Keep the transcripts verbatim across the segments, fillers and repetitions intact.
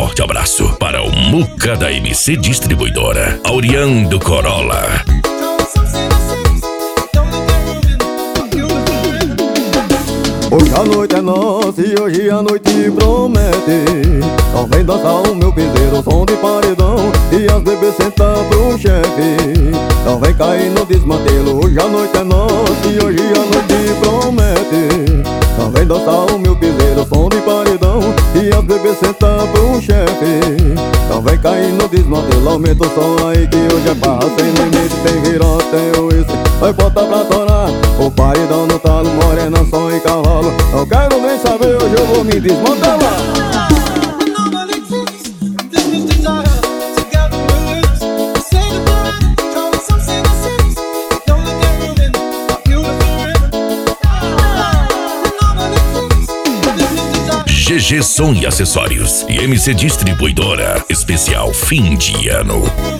forte abraço para o Muca da M C Distribuidora, Aureando Corolla. Hoje a noite é nossa e hoje a noite promete. Só vem dançar o meu piseiro, som de paredão, e as bebês sentam pro chefe. Só vem cair no desmantelo. Hoje a noite é nossa e hoje a noite promete. Só vem dançar o meu piseiro, som de paredão, e as bebês sentam pro chefe. Só vem cair no desmantelo. Aumenta o som aí que hoje é barra sem limite. Tem virota, tem uísque, vai botar pra torar. O paredão no talo, morena, som e cavalo. Não quero nem saber, hoje eu vou me desmantelar. G G Som e Acessórios e M C Distribuidora, especial fim de ano.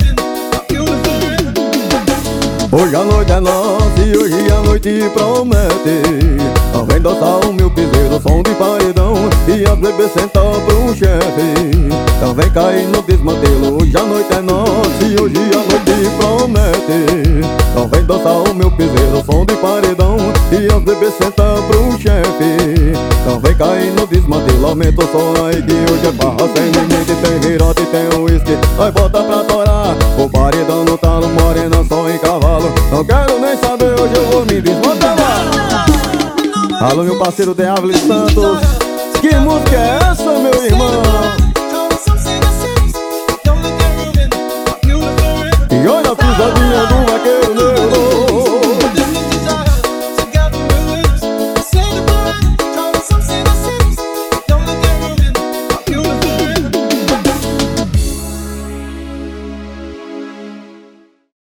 Hoje a noite é nossa e hoje a noite promete. Só vem dançar o meu piseiro, som de paredão, e as bebês sentam pro chefe. Só vem cair no desmantelo. Hoje a noite é nossa e hoje a noite promete. Só vem dançar o meu piseiro, som de paredão, e as bebês sentam pro chefe. Só vem cair no desmantelo. Aumenta o som aí que hoje é barra sem limite. Tem virote e tem uísque, vai botar pra torar. O paredão no talo, morena, som e cavalo. Não quero nem saber, hoje eu vou me desmantelar. Alô, meu parceiro De Ávila Santos, que música é essa?